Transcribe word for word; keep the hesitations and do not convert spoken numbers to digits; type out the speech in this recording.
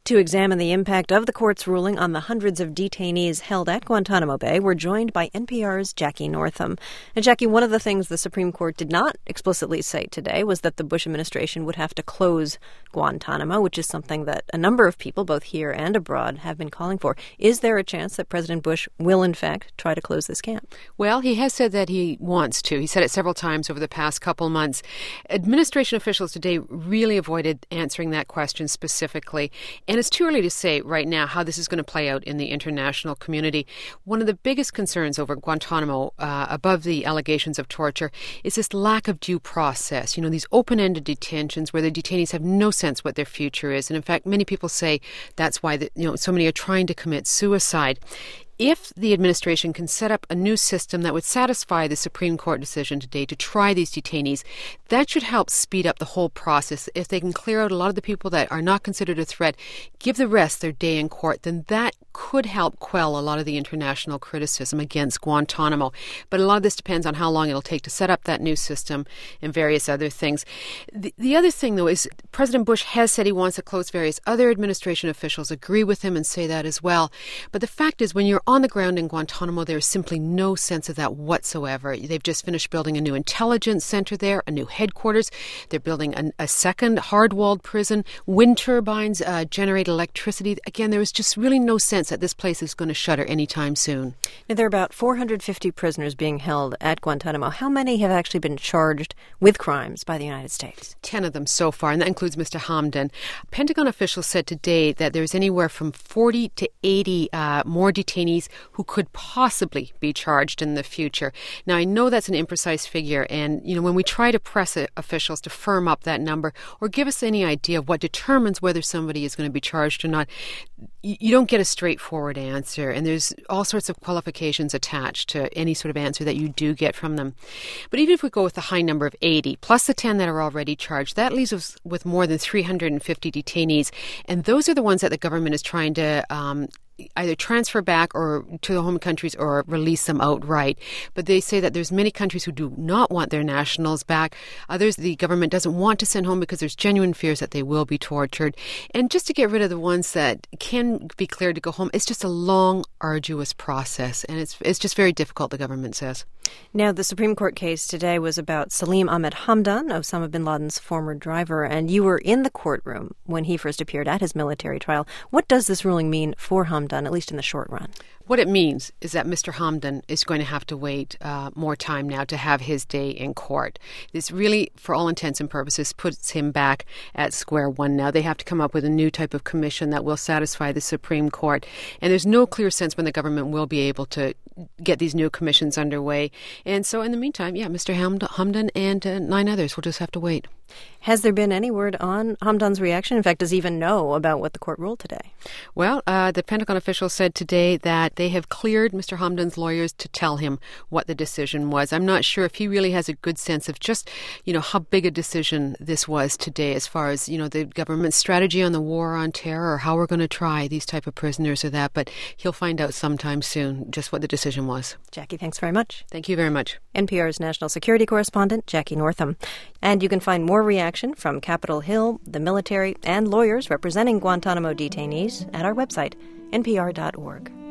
To examine the impact of the court's ruling on the hundreds of detainees held at Guantanamo Bay, we're joined by N P R's Jackie Northam. And Jackie, one of the things the Supreme Court did not explicitly say today was that the Bush administration would have to close Guantanamo, which is something that a number of people, both here and abroad, have been calling for. Is there a chance that President Bush will, in fact, try to close this camp? Well, he has said that he wants to. He said it several times over the past couple months. Administration officials today really avoided answering that question specifically. And it's too early to say right now how this is going to play out in the international community. One of the biggest concerns over Guantanamo, uh, above the allegations of torture, is this lack of due process. You know, these open-ended detentions where the detainees have no sense what their future is. And in fact, many people say that's why the, you know, so many are trying to commit suicide. If the administration can set up a new system that would satisfy the Supreme Court decision today to try these detainees, that should help speed up the whole process. If they can clear out a lot of the people that are not considered a threat, give the rest their day in court, then that could help quell a lot of the international criticism against Guantanamo. But a lot of this depends on how long it'll take to set up that new system and various other things. The, the other thing, though, is President Bush has said he wants to close various other administration officials agree with him and say that as well. But the fact is, when you're on the ground in Guantanamo, there is simply no sense of that whatsoever. They've just finished building a new intelligence center there, a new headquarters. They're building a, a second hard-walled prison. Wind turbines uh, generate electricity. Again, there is just really no sense that this place is going to shutter anytime soon. Now, there are about four hundred fifty prisoners being held at Guantanamo. How many have actually been charged with crimes by the United States? Ten of them so far, and that includes Mister Hamdan. Pentagon officials said today that there's anywhere from forty to eighty uh, more detainees who could possibly be charged in the future. Now, I know that's an imprecise figure, and you know, when we try to press officials to firm up that number or give us any idea of what determines whether somebody is going to be charged or not, you don't get a straightforward answer, and there's all sorts of qualifications attached to any sort of answer that you do get from them. But even if we go with the high number of eighty, plus the ten that are already charged, that leaves us with more than three hundred fifty detainees, and those are the ones that the government is trying to um, either transfer back or to the home countries or release them outright. But they say that there's many countries who do not want their nationals back. Others the government doesn't want to send home because there's genuine fears that they will be tortured. And just to get rid of the ones that can be cleared to go home, it's just a long, arduous process. And it's it's just very difficult, the government says. Now, the Supreme Court case today was about Salim Ahmed Hamdan, Osama bin Laden's former driver, and you were in the courtroom when he first appeared at his military trial. What does this ruling mean for Hamdan, at least in the short run? What it means is that Mister Hamdan is going to have to wait uh, more time now to have his day in court. This really, for all intents and purposes, puts him back at square one now. They have to come up with a new type of commission that will satisfy the Supreme Court. And there's no clear sense when the government will be able to get these new commissions underway. And so in the meantime, yeah, Mister Hamdan and uh, nine others will just have to wait. Has there been any word on Hamdan's reaction? In fact, does he even know about what the court ruled today? Well, uh, the Pentagon officials said today that they have cleared Mister Hamdan's lawyers to tell him what the decision was. I'm not sure if he really has a good sense of just, you know, how big a decision this was today as far as, you know, the government's strategy on the war on terror or how we're going to try these type of prisoners or that. But he'll find out sometime soon just what the decision was. Jackie, thanks very much. Thank you very much. N P R's national security correspondent, Jackie Northam. And you can find more reaction from Capitol Hill, the military, and lawyers representing Guantanamo detainees at our website, n p r dot org.